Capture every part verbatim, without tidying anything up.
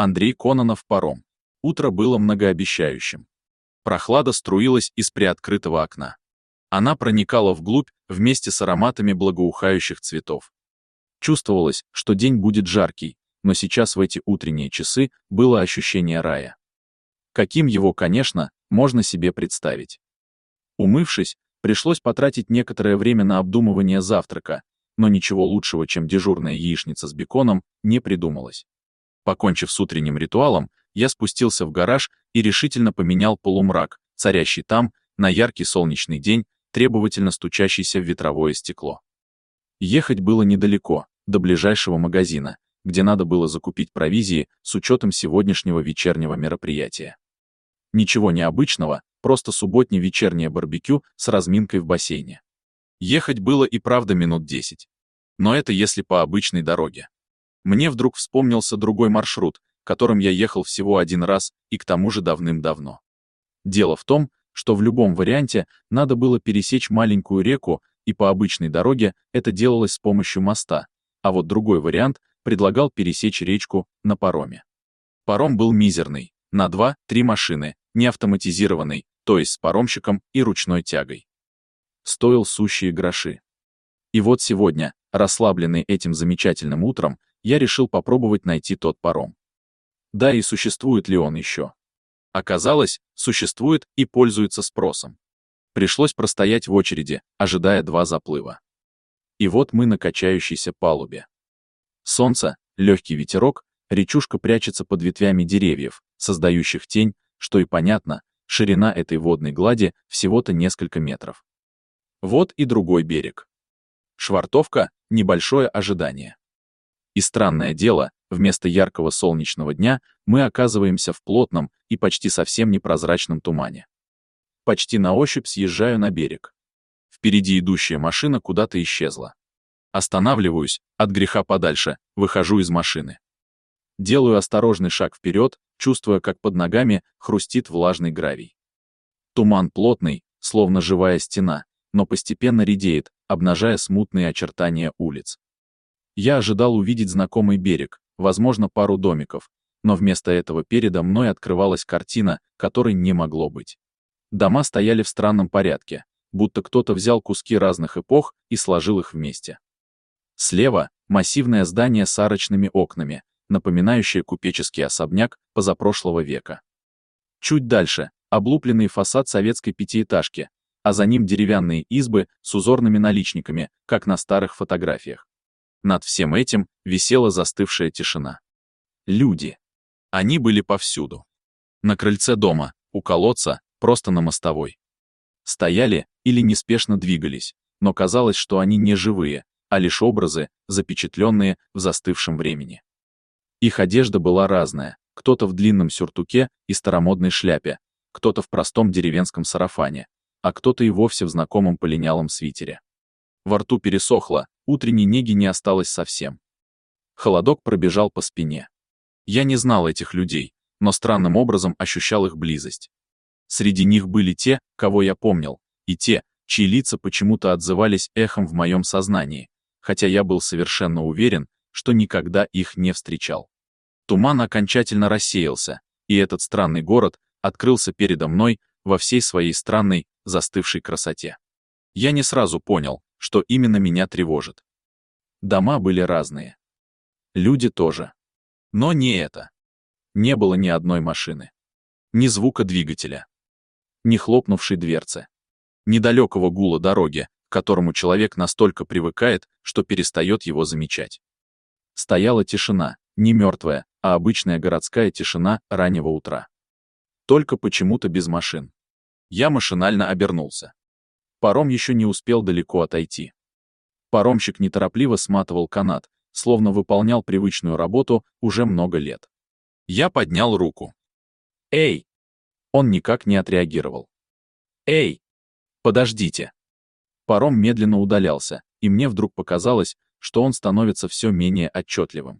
Андрей Кононов, паром. Утро было многообещающим. Прохлада струилась из приоткрытого окна. Она проникала вглубь вместе с ароматами благоухающих цветов. Чувствовалось, что день будет жаркий, но сейчас в эти утренние часы было ощущение рая. Каким его, конечно, можно себе представить. Умывшись, пришлось потратить некоторое время на обдумывание завтрака, но ничего лучшего, чем дежурная яичница с беконом, не придумалось. Покончив с утренним ритуалом, я спустился в гараж и решительно поменял полумрак, царящий там, на яркий солнечный день, требовательно стучащийся в ветровое стекло. Ехать было недалеко, до ближайшего магазина, где надо было закупить провизии с учетом сегодняшнего вечернего мероприятия. Ничего необычного, просто субботнее вечернее барбекю с разминкой в бассейне. Ехать было и правда минут десять. Но это если по обычной дороге. Мне вдруг вспомнился другой маршрут, которым я ехал всего один раз и к тому же давным-давно. Дело в том, что в любом варианте надо было пересечь маленькую реку, и по обычной дороге это делалось с помощью моста, а вот другой вариант предлагал пересечь речку на пароме. Паром был мизерный, на два-три машины, не автоматизированный, то есть с паромщиком и ручной тягой. Стоил сущие гроши. И вот сегодня, расслабленный этим замечательным утром, я решил попробовать найти тот паром. Да и существует ли он еще? Оказалось, существует и пользуется спросом. Пришлось простоять в очереди, ожидая два заплыва. И вот мы на качающейся палубе. Солнце, легкий ветерок, речушка прячется под ветвями деревьев, создающих тень, что и понятно, ширина этой водной глади всего-то несколько метров. Вот и другой берег. Швартовка, небольшое ожидание. И странное дело, вместо яркого солнечного дня мы оказываемся в плотном и почти совсем непрозрачном тумане. Почти на ощупь съезжаю на берег. Впереди идущая машина куда-то исчезла. Останавливаюсь, от греха подальше, выхожу из машины. Делаю осторожный шаг вперед, чувствуя, как под ногами хрустит влажный гравий. Туман плотный, словно живая стена, но постепенно редеет, обнажая смутные очертания улиц. Я ожидал увидеть знакомый берег, возможно, пару домиков, но вместо этого передо мной открывалась картина, которой не могло быть. Дома стояли в странном порядке, будто кто-то взял куски разных эпох и сложил их вместе. Слева — массивное здание с арочными окнами, напоминающее купеческий особняк позапрошлого века. Чуть дальше — облупленный фасад советской пятиэтажки, а за ним деревянные избы с узорными наличниками, как на старых фотографиях. Над всем этим висела застывшая тишина. Люди. Они были повсюду. На крыльце дома, у колодца, просто на мостовой. Стояли или неспешно двигались, но казалось, что они не живые, а лишь образы, запечатленные в застывшем времени. Их одежда была разная, кто-то в длинном сюртуке и старомодной шляпе, кто-то в простом деревенском сарафане, а кто-то и вовсе в знакомом полинялом свитере. Во рту пересохло, утренней неги не осталось совсем. Холодок пробежал по спине. Я не знал этих людей, но странным образом ощущал их близость. Среди них были те, кого я помнил, и те, чьи лица почему-то отзывались эхом в моем сознании, хотя я был совершенно уверен, что никогда их не встречал. Туман окончательно рассеялся, и этот странный город открылся передо мной во всей своей странной, застывшей красоте. Я не сразу понял, что именно меня тревожит. Дома были разные. Люди тоже. Но не это. Не было ни одной машины. Ни звука двигателя. Ни хлопнувшей дверцы. Ни далекого гула дороги, к которому человек настолько привыкает, что перестает его замечать. Стояла тишина, не мертвая, а обычная городская тишина раннего утра. Только почему-то без машин. Я машинально обернулся. Паром еще не успел далеко отойти. Паромщик неторопливо сматывал канат, словно выполнял привычную работу уже много лет. Я поднял руку. «Эй!» Он никак не отреагировал. «Эй! Подождите!» Паром медленно удалялся, и мне вдруг показалось, что он становится все менее отчетливым.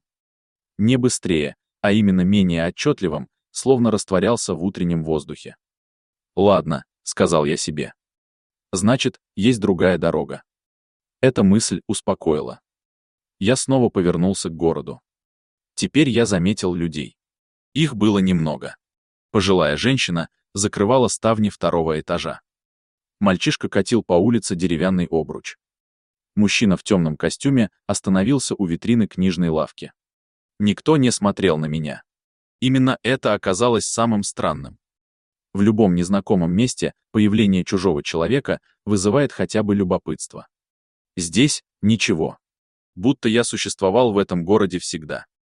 Не быстрее, а именно менее отчетливым, словно растворялся в утреннем воздухе. «Ладно», — сказал я себе. «Значит, есть другая дорога». Эта мысль успокоила. Я снова повернулся к городу. Теперь я заметил людей. Их было немного. Пожилая женщина закрывала ставни второго этажа. Мальчишка катил по улице деревянный обруч. Мужчина в темном костюме остановился у витрины книжной лавки. Никто не смотрел на меня. Именно это оказалось самым странным. В любом незнакомом месте появление чужого человека вызывает хотя бы любопытство. Здесь ничего. Будто я существовал в этом городе всегда.